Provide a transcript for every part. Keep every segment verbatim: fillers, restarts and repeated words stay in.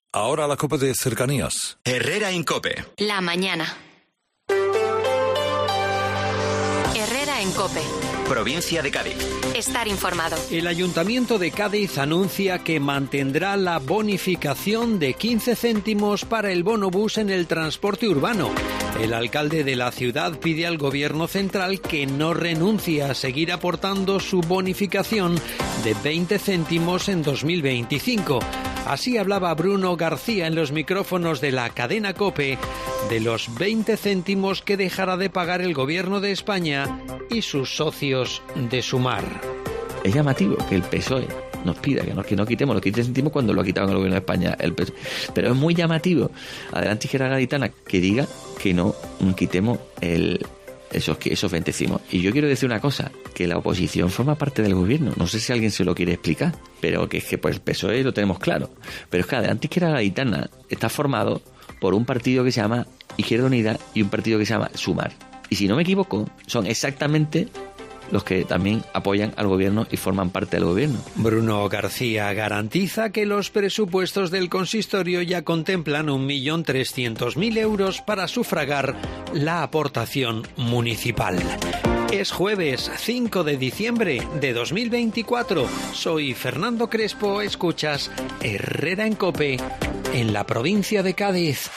Ahora la COPE de cercanías. Herrera en COPE. La mañana. Herrera en COPE. Provincia de Cádiz. Estar informado. El Ayuntamiento de Cádiz anuncia que mantendrá la bonificación de quince céntimos para el bonobús en el transporte urbano. El alcalde de la ciudad pide al Gobierno central que no renuncie a seguir aportando su bonificación de veinte céntimos en dos mil veinticinco. Así hablaba Bruno García en los micrófonos de la cadena COPE de los veinte céntimos que dejará de pagar el Gobierno de España y sus socios de Sumar. Es llamativo que el P S O E nos pida que no, que no quitemos los quince céntimos cuando lo ha quitado el Gobierno de España el P S O E. Pero es muy llamativo, adelante Izquierda Gaditana, que diga que no quitemos el, esos, esos veinte céntimos. Y yo quiero decir una cosa, que la oposición forma parte del Gobierno. No sé si alguien se lo quiere explicar, pero que es que pues el P S O E lo tenemos claro. Pero es que adelante Izquierda Gaditana está formado por un partido que se llama Izquierda Unida y un partido que se llama Sumar. Y si no me equivoco, son exactamente los que también apoyan al Gobierno y forman parte del Gobierno. Bruno García garantiza que los presupuestos del consistorio ya contemplan un millón trescientos mil euros para sufragar la aportación municipal. Es jueves cinco de diciembre de dos mil veinticuatro. Soy Fernando Crespo, escuchas Herrera en COPE en la provincia de Cádiz.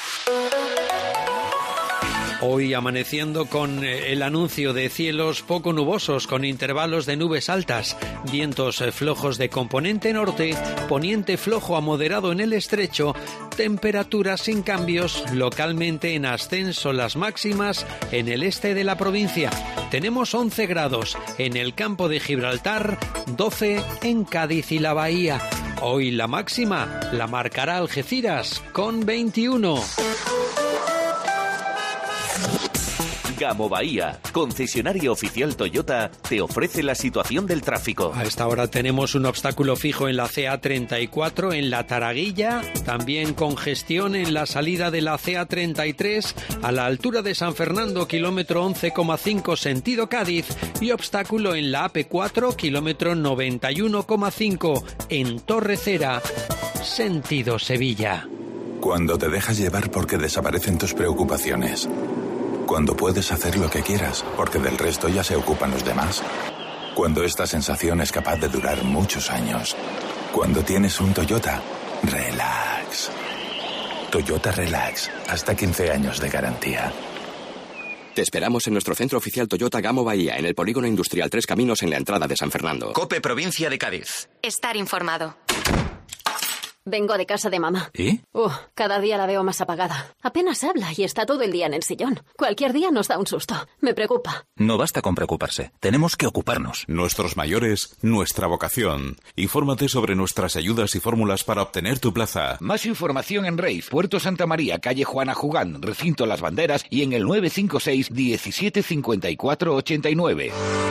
Hoy amaneciendo con el anuncio de cielos poco nubosos con intervalos de nubes altas, vientos flojos de componente norte, poniente flojo a moderado en el estrecho, temperaturas sin cambios, localmente en ascenso las máximas en el este de la provincia. Tenemos once grados en el campo de Gibraltar, doce en Cádiz y la Bahía. Hoy la máxima la marcará Algeciras con veintiuno. Gamo Bahía, concesionario oficial Toyota, te ofrece la situación del tráfico. A esta hora tenemos un obstáculo fijo en la C A treinta y cuatro en la Taraguilla, también congestión en la salida de la C A treinta y tres a la altura de San Fernando, kilómetro once coma cinco sentido Cádiz, y obstáculo en la A P cuatro, kilómetro noventa y uno coma cinco en Torrecera, sentido Sevilla. Cuando te dejas llevar porque desaparecen tus preocupaciones. Cuando puedes hacer lo que quieras, porque del resto ya se ocupan los demás. Cuando esta sensación es capaz de durar muchos años. Cuando tienes un Toyota, relax. Toyota Relax, hasta quince años de garantía. Te esperamos en nuestro centro oficial Toyota Gamo Bahía, en el polígono industrial Tres Caminos, en la entrada de San Fernando. COPE Provincia de Cádiz. Estar informado. Vengo de casa de mamá. ¿Y? Uh, cada día la veo más apagada. Apenas habla y está todo el día en el sillón. Cualquier día nos da un susto. Me preocupa. No basta con preocuparse. Tenemos que ocuparnos. Nuestros mayores, nuestra vocación. Infórmate sobre nuestras ayudas y fórmulas para obtener tu plaza. Más información en Reif, Puerto Santa María, calle Juana Jugán, recinto Las Banderas y en el nueve cinco seis, diecisiete cincuenta y cuatro ochenta y nueve.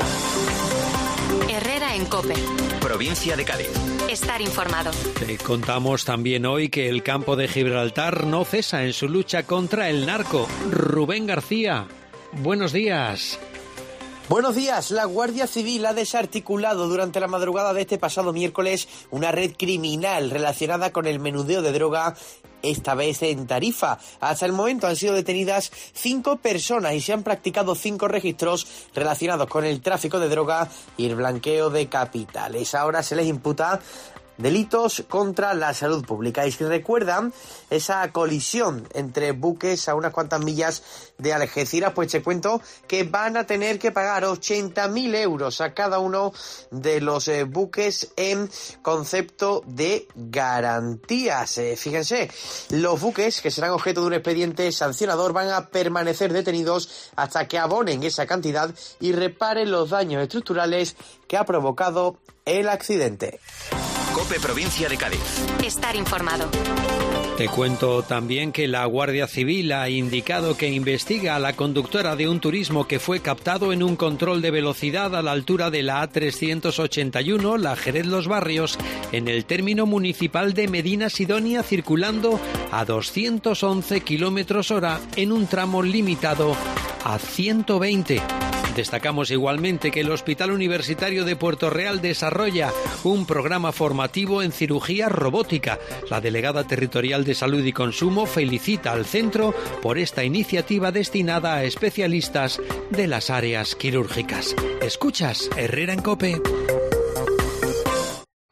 Herrera en COPE. Provincia de Cádiz. Estar informado. Te contamos también hoy que el campo de Gibraltar no cesa en su lucha contra el narco. Rubén García, buenos días. Buenos días. La Guardia Civil ha desarticulado durante la madrugada de este pasado miércoles una red criminal relacionada con el menudeo de droga, esta vez en Tarifa. Hasta el momento han sido detenidas cinco personas y se han practicado cinco registros relacionados con el tráfico de droga y el blanqueo de capitales. Ahora se les imputa delitos contra la salud pública. Y si recuerdan esa colisión entre buques a unas cuantas millas de Algeciras, pues te cuento que van a tener que pagar ochenta mil euros a cada uno de los eh, buques en concepto de garantías. Eh, fíjense, los buques que serán objeto de un expediente sancionador van a permanecer detenidos hasta que abonen esa cantidad y reparen los daños estructurales que ha provocado el accidente. COPE Provincia de Cádiz. Estar informado. Te cuento también que la Guardia Civil ha indicado que investiga a la conductora de un turismo que fue captado en un control de velocidad a la altura de la A trescientos ochenta y uno, la Jerez Los Barrios, en el término municipal de Medina Sidonia, circulando a doscientos once kilómetros hora en un tramo limitado a ciento veinte. Destacamos igualmente que el Hospital Universitario de Puerto Real desarrolla un programa formativo en cirugía robótica. La delegada territorial de Salud y Consumo felicita al centro por esta iniciativa destinada a especialistas de las áreas quirúrgicas. Escuchas Herrera en COPE.